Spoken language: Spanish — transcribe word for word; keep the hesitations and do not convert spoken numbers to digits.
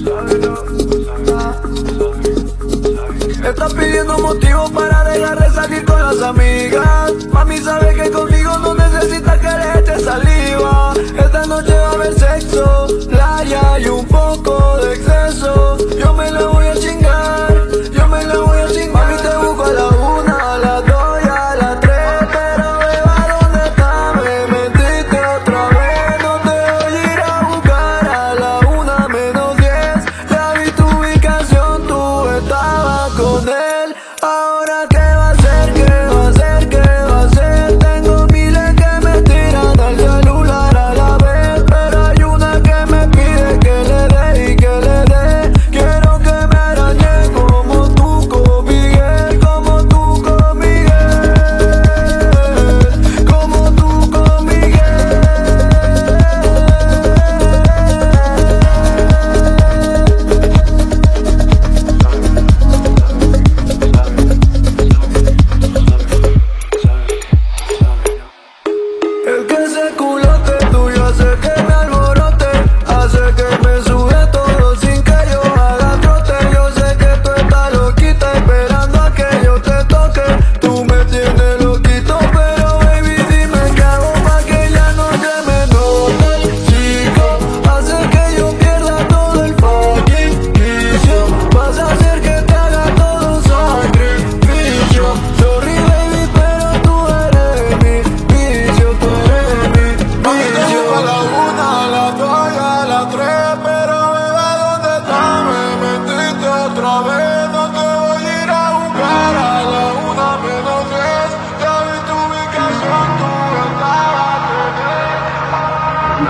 Estás pidiendo motivos para dejar de salir con las amigas. Mami sabe que conmigo no necesitas que le eche saliva. Esta noche va a haber sexo, playa y un poco de exceso. Yo me la voy a chingar, yo me la voy a chingar. Mami te busco a la una, a las dos y a las tres. Pero beba, ¿dónde estás? Me mentiste otra vez. No te voy a ir a buscar a la una menos diez. Ya vi tu ubicación, tú estabas con él. Ahora qué va a hacer, qué va a hacer, qué va a hacer. Tengo miles que me tiran al celular a la vez, pero hay una que me pide que le dé y que le dé. Quiero que me arañe como tú con Miguel, como tú con Miguel, como tú con Miguel. Es que ese culote tuyo hace que me alborote, hace que me sube todo sin que yo haga trote. Yo sé que tú estás loquita esperando a que yo te toque. Tú me tienes loquito, pero baby dime qué hago pa' que ya no se me note. Chico, hace que yo pierda todo el fucking vicio. Vas a hacer que te haga todo un sacrificio. Sorry baby, pero tú eres mi vicio, tú eres mi vicio. A la una, a las dos y a las tres, pero beba, ¿dónde estás? Me mentiste otra vez. No te voy a ir a buscar a la una menos diez. Ya vi tu ubicación, tú estabas con él.